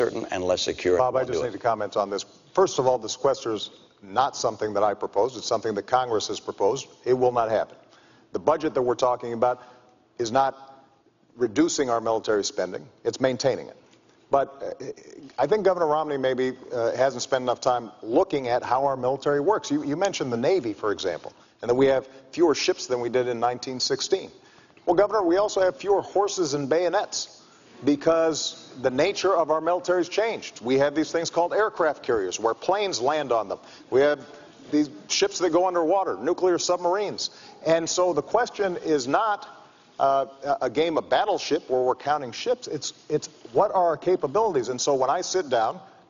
certain and less secure. Bob, I just need to comment on this. First of all, the sequester is not something that I proposed. It's something that Congress has proposed. It will not happen. The budget that we're talking about is not reducing our military spending. It's maintaining it. But I think Governor Romney maybe hasn't spent enough time looking at how our military works. You mentioned the Navy, for example, and that we have fewer ships than we did in 1916. Well, Governor, we also have fewer horses and bayonets because the nature of our military has changed. We have these things called aircraft carriers where planes land on them. We have these ships that go underwater, nuclear submarines. And so the question is not a game of battleship where we're counting ships. It's what are our capabilities? And so when I sit down